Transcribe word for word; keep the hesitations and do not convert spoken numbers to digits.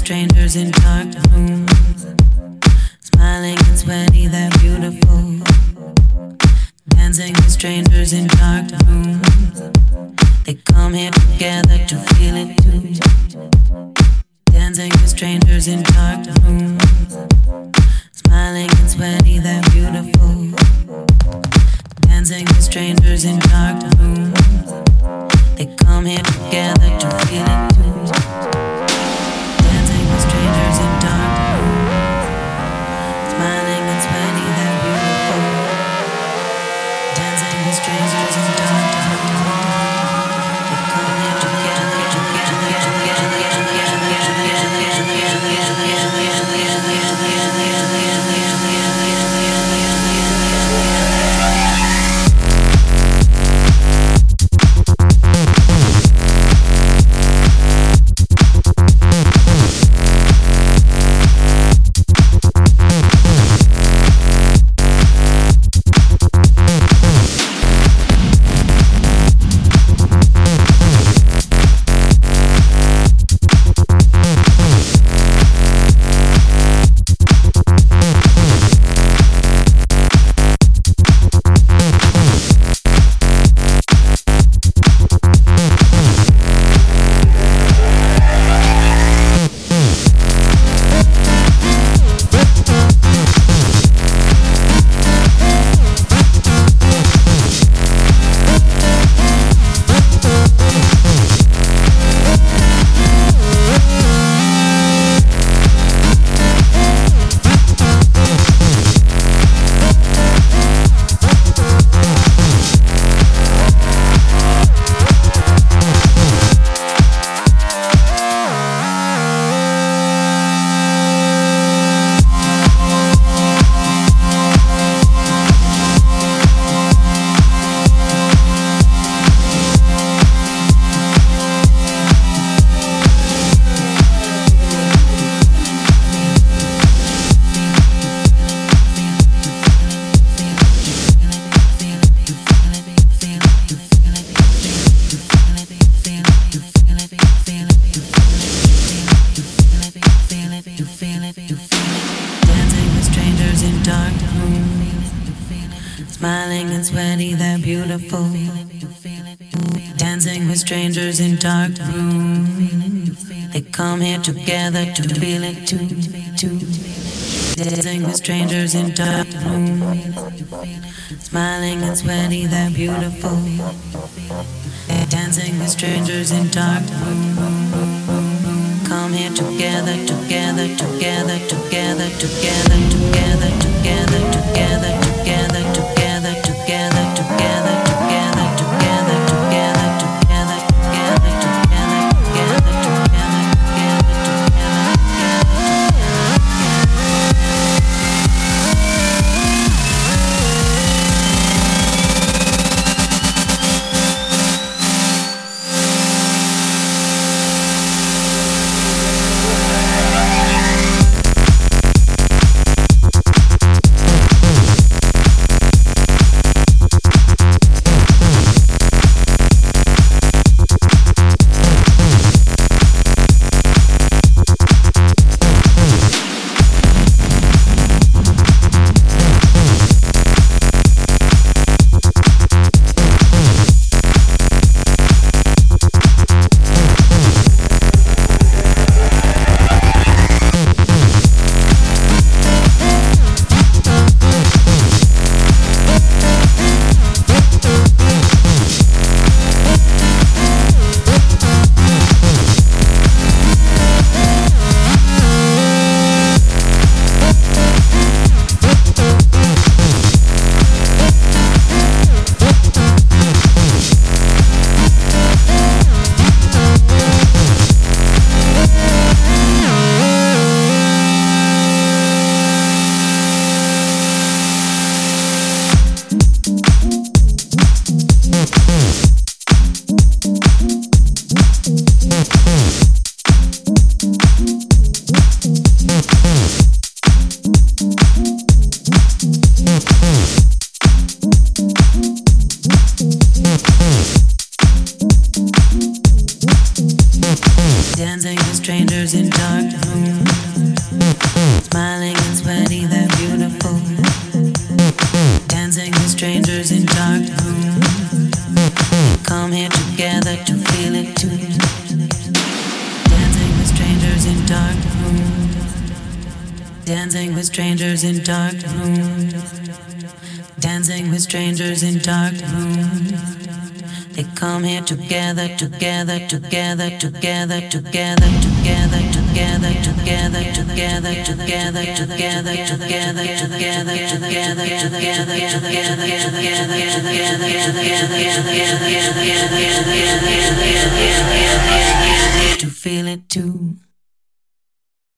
strangers in dark rooms, smiling and sweaty, they're beautiful. Dancing with strangers in dark rooms, they come here together to feel it too. Dancing with strangers in dark rooms, smiling and sweaty, they're beautiful. Dancing with strangers in dark rooms, they come here together to feel it too. Dancing with strangers in dark rooms, smiling and sweaty, they're beautiful. Dancing with strangers in dark rooms, they come here together, together, together, smiling and sweaty, they're beautiful. Dancing with strangers in dark rooms, they come here together to feel it too, too. Dancing with strangers in dark rooms, smiling and sweaty, they're beautiful. Dancing with strangers in dark rooms, come here together, together, together, together, together, together, together, together, together, together, together, together, together, together, together, together, together, together, together, dancing with strangers in dark rooms, smiling and sweaty, they're beautiful. Dancing with strangers in dark rooms, they come here together to feel it too. Dancing with strangers in dark rooms, dancing with strangers in dark rooms, dancing with strangers in dark rooms. They come here together, together, together, together, together, together, together, together, together, together, together, together, together, together, together, together, to feel it too.